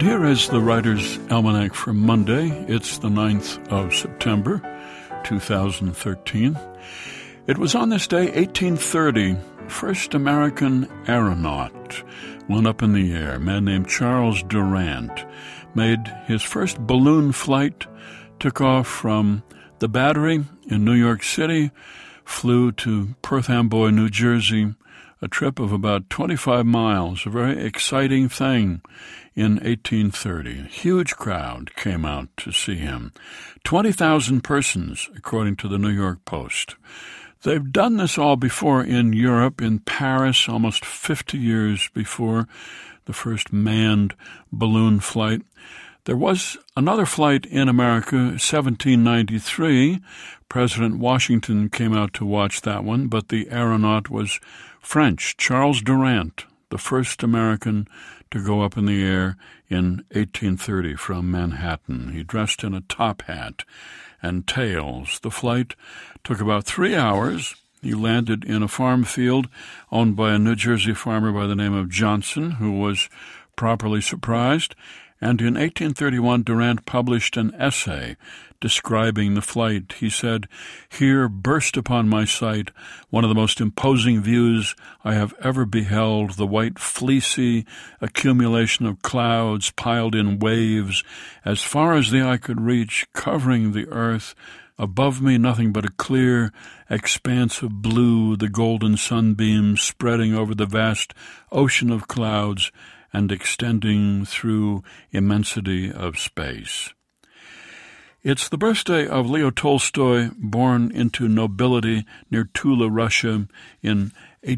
here is the Writer's Almanac for Monday. It's the 9th of September, 2013. It was on this day, 1830, first American aeronaut went up in the air. A man named Charles Durant made his first balloon flight, took off from the Battery in New York City, flew to Perth Amboy, New Jersey, a trip of about 25 miles, a very exciting thing in 1830. A huge crowd came out to see him. 20,000 persons, according to the New York Post. They've done this all before in Europe, in Paris, almost 50 years before the first manned balloon flight. There was another flight in America, 1793. President Washington came out to watch that one, but the aeronaut was French, Charles Durant, the first American to go up in the air in 1830 from Manhattan. He dressed in a top hat and tails. The flight took about 3 hours. He landed in a farm field owned by a New Jersey farmer by the name of Johnson, who was properly surprised. And in 1831, Durant published an essay describing the flight. He said, "Here burst upon my sight one of the most imposing views I have ever beheld, the white fleecy accumulation of clouds piled in waves as far as the eye could reach, covering the earth. Above me nothing but a clear expanse of blue, the golden sunbeams spreading over the vast ocean of clouds and extending through immensity of space." It's the birthday of Leo Tolstoy, born into nobility near Tula, Russia, in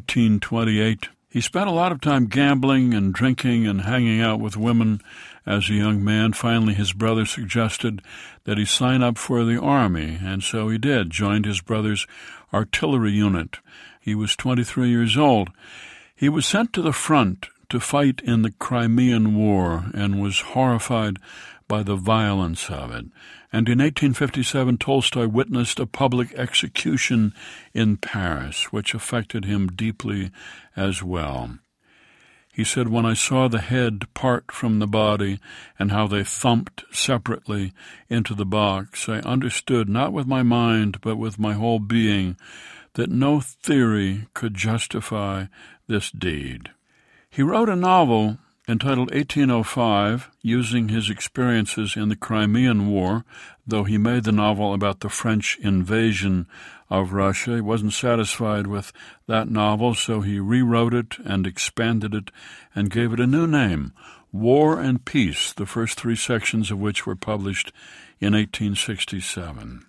1828. He spent a lot of time gambling and drinking and hanging out with women as a young man. Finally, his brother suggested that he sign up for the army, and so he did, joined his brother's artillery unit. He was 23 years old. He was sent to the front to fight in the Crimean War and was horrified by the violence of it. And in 1857, Tolstoy witnessed a public execution in Paris, which affected him deeply as well. He said, "When I saw the head part from the body and how they thumped separately into the box, I understood, not with my mind but with my whole being, that no theory could justify this deed." He wrote a novel entitled 1805, using his experiences in the Crimean War, though he made the novel about the French invasion of Russia. He wasn't satisfied with that novel, so he rewrote it and expanded it and gave it a new name, War and Peace, the first 3 sections of which were published in 1867.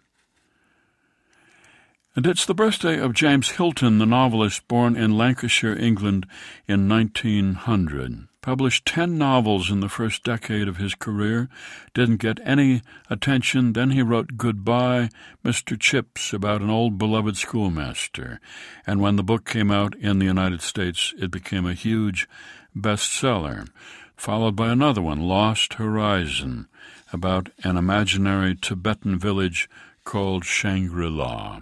And it's the birthday of James Hilton, the novelist born in Lancashire, England, in 1900. Published 10 novels in the first decade of his career, didn't get any attention. Then he wrote Goodbye, Mr. Chips, about an old beloved schoolmaster. And when the book came out in the United States, it became a huge bestseller, followed by another one, Lost Horizon, about an imaginary Tibetan village called Shangri-La.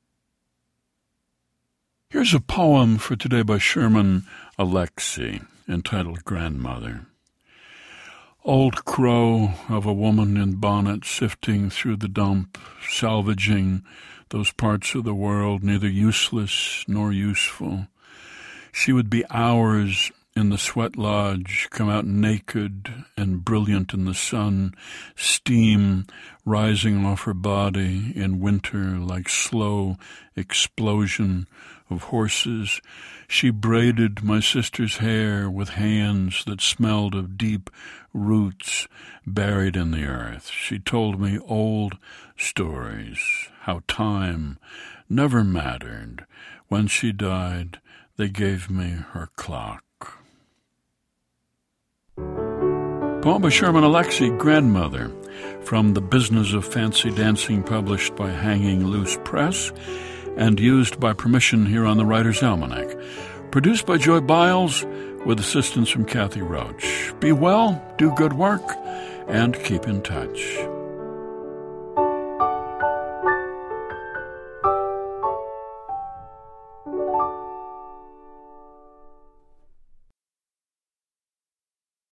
Here's a poem for today by Sherman Alexie, entitled Grandmother. Old crow of a woman in bonnet sifting through the dump, salvaging those parts of the world neither useless nor useful. She would be hours in the sweat lodge, come out naked and brilliant in the sun, steam rising off her body in winter like slow explosion of horses. She braided my sister's hair with hands that smelled of deep roots buried in the earth. She told me old stories, how time never mattered. When she died, they gave me her clock. Poem by Sherman Alexie, Grandmother, from The Business of Fancy Dancing, published by Hanging Loose Press, and used by permission here on the Writer's Almanac. Produced by Joy Biles, with assistance from Kathy Roach. Be well, do good work, and keep in touch.